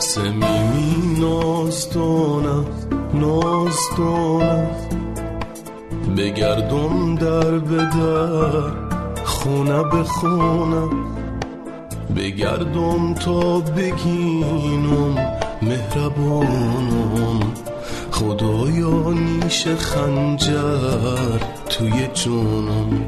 صمیمی نازدانم نازدانم، بگردم در به در خونه به خونه، بگردم تا بگینم مهربانم، خدایا نیش خنجر توی جونم،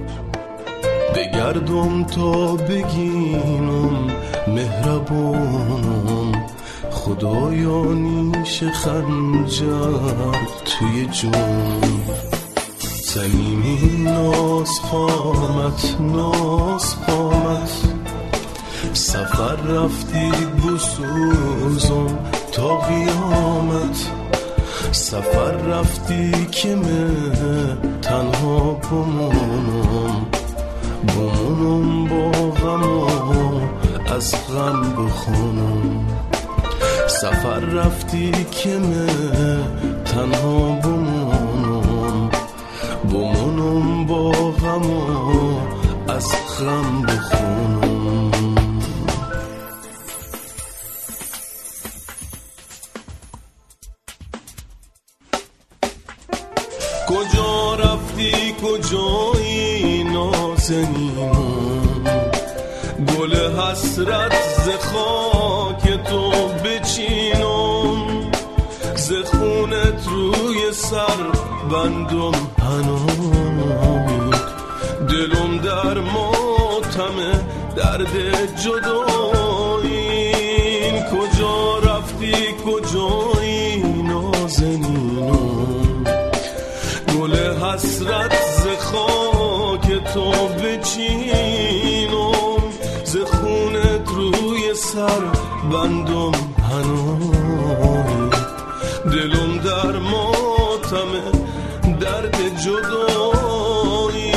بگردم تا بگینم مهربانم، خدایا نیش خنجر توی جونم. صمیمی ناز قامت ناز قامت، سفر رفتی بسوزم تا قیامت، سفر رفتی که من تنها بمونم، بمونم با غم و از غم بخونم، سفر رفتی که من تنها بمونم، بمونم با غم و از غم بخونم. کجا رفتی کجایی نازنینم، گل حسرت ز خاک تو بچینم، ز خونت روی سر بندم هنوز، دلم در ماتم درد جدایی. کجا رفتی کجایی نازنینم، گل حسرت ز خاک تو بچینم، ز خونت روی سر بندم هنوز، دلم در ماتم درد جدایی.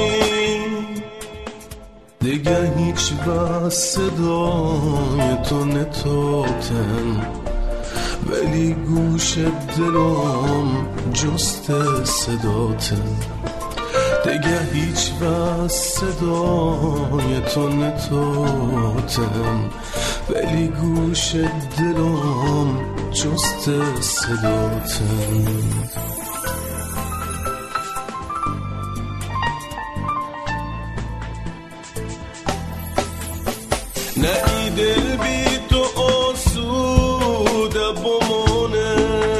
دیگه هیچ بس صدای تو نتاتم، ولی گوش دلم جست صداتم، دیگه هیچ بس صدای تو نتاتم، ولی گوش دلم جست صداتم. نه ای دل بی تو آسوده بمونه،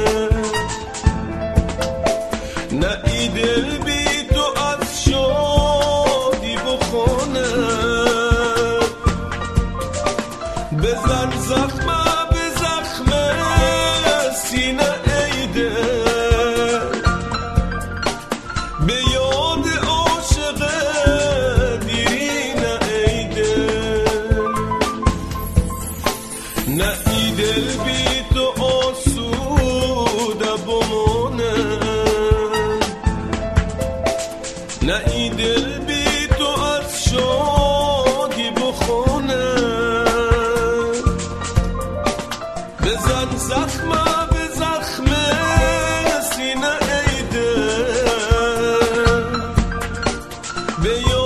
نه ای دل بی تو از شادی بخونه، بزن زخمه به زخمه سینه ای دل، به یاد عاشق دیرینه ای دل، نه ای دل بی تو آسوده بمونه، نه ای دل بی تو از شادی بخونه، بزن زخمه به زخمه سینه ای دل، به